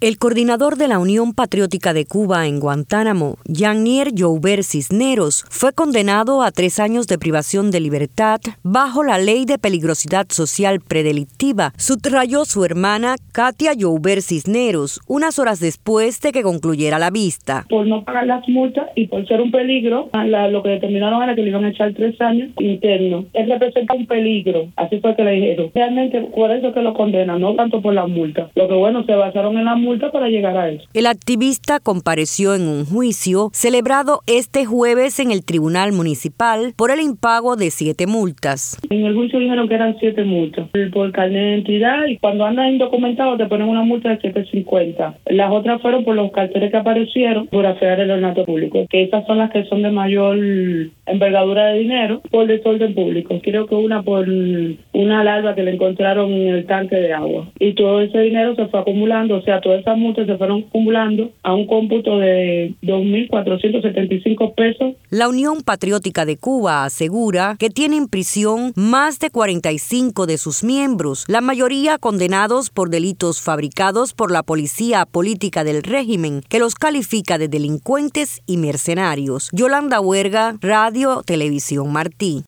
El coordinador de la Unión Patriótica de Cuba en Guantánamo, Yanier Jouber Cisneros, fue condenado a 3 años de privación de libertad bajo la Ley de Peligrosidad Social Predelictiva, subrayó su hermana Katia Jouber Cisneros, unas horas después de que concluyera la vista. Por no pagar las multas y por ser un peligro, lo que determinaron era que le iban a echar 3 años internos. Él representa un peligro, así fue que le dijeron. Realmente por eso que lo condenan, no tanto por las multas. Lo que bueno, se basaron en las multas para llegar a eso. El activista compareció en un juicio celebrado este jueves en el Tribunal Municipal por el impago de 7 multas. En el juicio dijeron que eran 7 multas por carnet de identidad y cuando andas indocumentado te ponen una multa de 750. Las otras fueron por los carteles que aparecieron por afear el ornato público, que esas son las que son de mayor envergadura de dinero por desorden público. Creo que una por una larva que le encontraron en el tanque de agua. Y todo ese dinero se fue acumulando, o sea, todas esas multas se fueron acumulando a un cómputo de 2.475 pesos. La Unión Patriótica de Cuba asegura que tiene en prisión más de 45 de sus miembros, la mayoría condenados por delitos fabricados por la policía política del régimen, que los califica de delincuentes y mercenarios. Yolanda Huerga, Radio Televisión Martí.